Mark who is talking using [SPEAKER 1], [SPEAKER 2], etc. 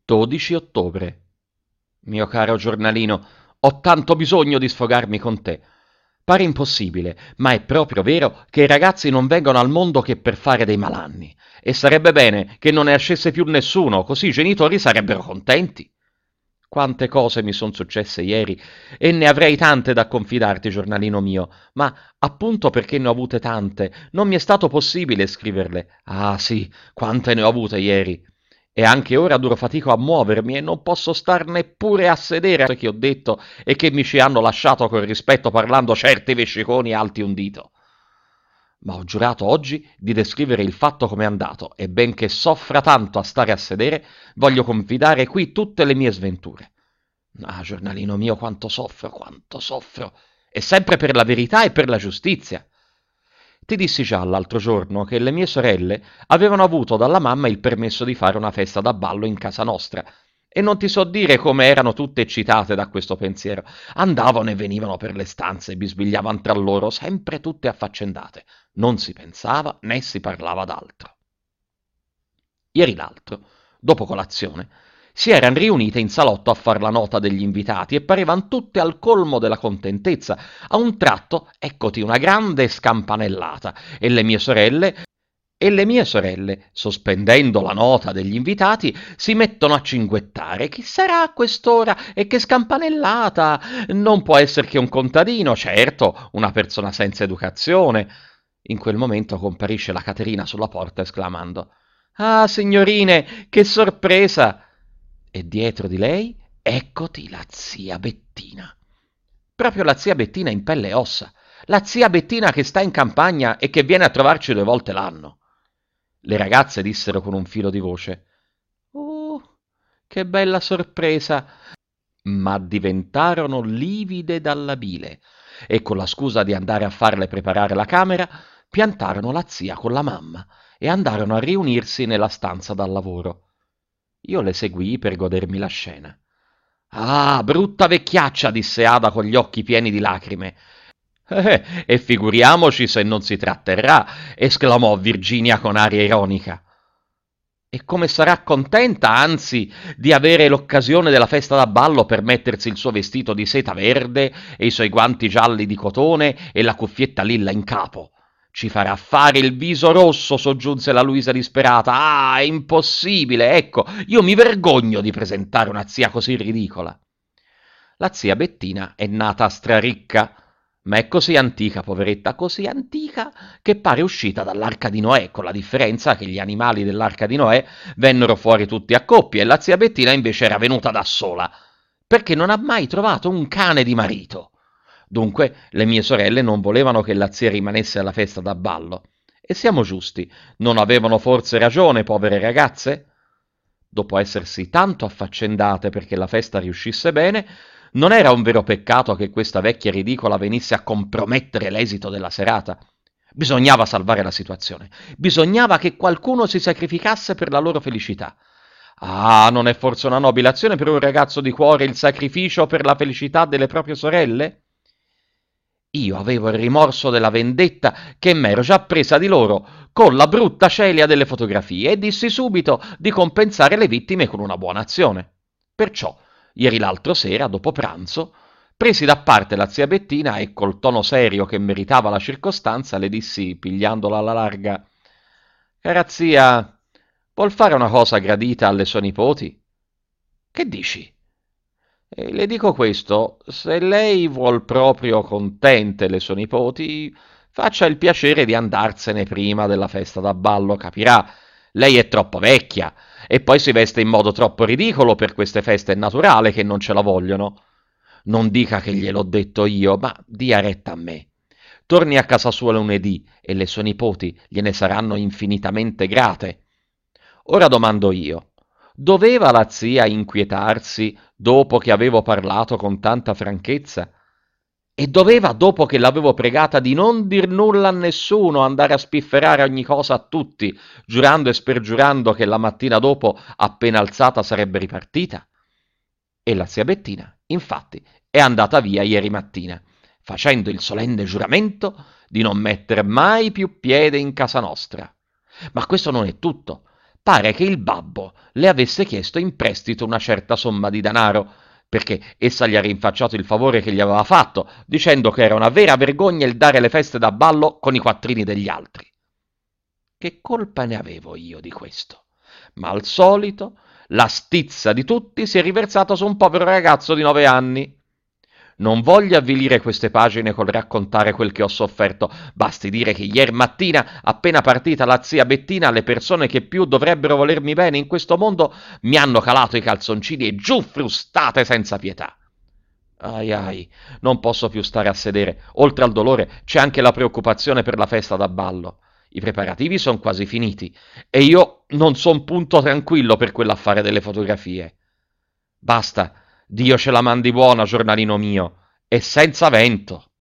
[SPEAKER 1] 12 ottobre. Mio caro giornalino, ho tanto bisogno di sfogarmi con te. Pare impossibile, ma è proprio vero che i ragazzi non vengono al mondo che per fare dei malanni. E sarebbe bene che non ne nascesse più nessuno, così i genitori sarebbero contenti. Quante cose mi son successe ieri e ne avrei tante da confidarti, giornalino mio, ma appunto perché ne ho avute tante, non mi è stato possibile scriverle. Ah sì, quante ne ho avute ieri. E anche ora duro fatico a muovermi e non posso star neppure a sedere a che ho detto e che mi ci hanno lasciato col rispetto parlando certi vesciconi alti un dito. Ma ho giurato oggi di descrivere il fatto come è andato e benché soffra tanto a stare a sedere, voglio confidare qui tutte le mie sventure. Ah, giornalino mio, quanto soffro, e sempre per la verità e per la giustizia. Ti dissi già l'altro giorno che le mie sorelle avevano avuto dalla mamma il permesso di fare una festa da ballo in casa nostra e non ti so dire come erano tutte eccitate da questo pensiero. Andavano e venivano per le stanze e bisbigliavano tra loro, sempre tutte affaccendate. Non si pensava né si parlava d'altro. Ieri l'altro, dopo colazione, si eran riunite in salotto a far la nota degli invitati e parevan tutte al colmo della contentezza. A un tratto, eccoti una grande scampanellata e le mie sorelle, sospendendo la nota degli invitati, si mettono a cinguettare. Chi sarà a quest'ora? E che scampanellata! Non può essere che un contadino, certo, una persona senza educazione. In quel momento comparisce la Caterina sulla porta esclamando: Ah, signorine, che sorpresa! E dietro di lei, eccoti la zia Bettina. Proprio la zia Bettina in pelle e ossa. La zia Bettina che sta in campagna e che viene a trovarci 2 volte l'anno. Le ragazze dissero con un filo di voce: che bella sorpresa! Ma diventarono livide dalla bile e con la scusa di andare a farle preparare la camera, piantarono la zia con la mamma e andarono a riunirsi nella stanza da lavoro. Io le seguii per godermi la scena. Ah, brutta vecchiaccia, disse Ada con gli occhi pieni di lacrime. E figuriamoci se non si tratterrà, esclamò Virginia con aria ironica. E come sarà contenta, anzi, di avere l'occasione della festa da ballo per mettersi il suo vestito di seta verde e i suoi guanti gialli di cotone e la cuffietta lilla in capo. Ci farà fare il viso rosso, soggiunse la Luisa disperata. Ah, è impossibile, ecco, io mi vergogno di presentare una zia così ridicola. La zia Bettina è nata straricca, ma è così antica, poveretta, così antica, che pare uscita dall'arca di Noè, con la differenza che gli animali dell'arca di Noè vennero fuori tutti a coppie e la zia Bettina invece era venuta da sola, perché non ha mai trovato un cane di marito. Dunque le mie sorelle non volevano che la zia rimanesse alla festa da ballo. E siamo giusti, non avevano forse ragione, povere ragazze? Dopo essersi tanto affaccendate perché la festa riuscisse bene, non era un vero peccato che questa vecchia ridicola venisse a compromettere l'esito della serata. Bisognava salvare la situazione. Bisognava che qualcuno si sacrificasse per la loro felicità. Ah, non è forse una nobile azione per un ragazzo di cuore il sacrificio per la felicità delle proprie sorelle? Io avevo il rimorso della vendetta che m'ero già presa di loro con la brutta celia delle fotografie e dissi subito di compensare le vittime con una buona azione. Perciò, ieri l'altro sera, dopo pranzo, presi da parte la zia Bettina e col tono serio che meritava la circostanza le dissi, pigliandola alla larga: Cara zia, vuol fare una cosa gradita alle sue nipoti? Che dici? E le dico questo, se lei vuol proprio contente le sue nipoti, faccia il piacere di andarsene prima della festa da ballo, capirà. Lei è troppo vecchia e poi si veste in modo troppo ridicolo per queste feste, è naturale che non ce la vogliono. Non dica che gliel'ho detto io, ma dia retta a me. Torni a casa sua lunedì e le sue nipoti gliene saranno infinitamente grate. Ora domando io, doveva la zia inquietarsi dopo che avevo parlato con tanta franchezza? E doveva, dopo che l'avevo pregata di non dir nulla a nessuno, andare a spifferare ogni cosa a tutti, giurando e spergiurando che la mattina dopo, appena alzata, sarebbe ripartita? E la zia Bettina, infatti, è andata via ieri mattina, facendo il solenne giuramento di non mettere mai più piede in casa nostra. Ma questo non è tutto. pare che il babbo le avesse chiesto in prestito una certa somma di denaro, perché essa gli ha rinfacciato il favore che gli aveva fatto, dicendo che era una vera vergogna il dare le feste da ballo con i quattrini degli altri. Che colpa ne avevo io di questo? Ma al solito la stizza di tutti si è riversata su un povero ragazzo di 9 anni. Non voglio avvilire queste pagine col raccontare quel che ho sofferto, basti dire che ieri mattina, appena partita la zia Bettina, le persone che più dovrebbero volermi bene in questo mondo mi hanno calato i calzoncini e giù frustate senza pietà. Ai ai, non posso più stare a sedere. Oltre al dolore c'è anche la preoccupazione per la festa da ballo. I preparativi sono quasi finiti e io non son punto tranquillo per quell'affare delle fotografie. Basta, Dio ce la mandi buona, giornalino mio, e senza vento.